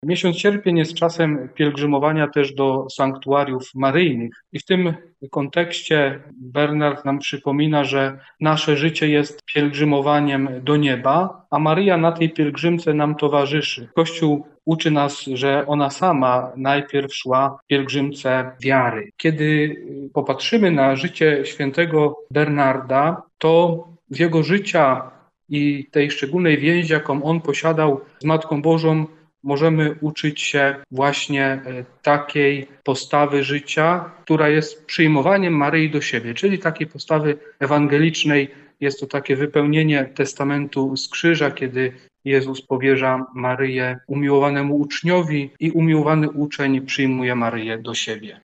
Miesiąc sierpień jest czasem pielgrzymowania też do sanktuariów maryjnych i w tym kontekście Bernard nam przypomina, że nasze życie jest pielgrzymowaniem do nieba, a Maryja na tej pielgrzymce nam towarzyszy. Kościół uczy nas, że ona sama najpierw szła pielgrzymce wiary. Kiedy popatrzymy na życie świętego Bernarda, to z jego życia i tej szczególnej więzi, jaką on posiadał z Matką Bożą, możemy uczyć się właśnie takiej postawy życia, która jest przyjmowaniem Maryi do siebie, czyli takiej postawy ewangelicznej. Jest to takie wypełnienie testamentu z krzyża, kiedy Jezus powierza Maryję umiłowanemu uczniowi i umiłowany uczeń przyjmuje Maryję do siebie.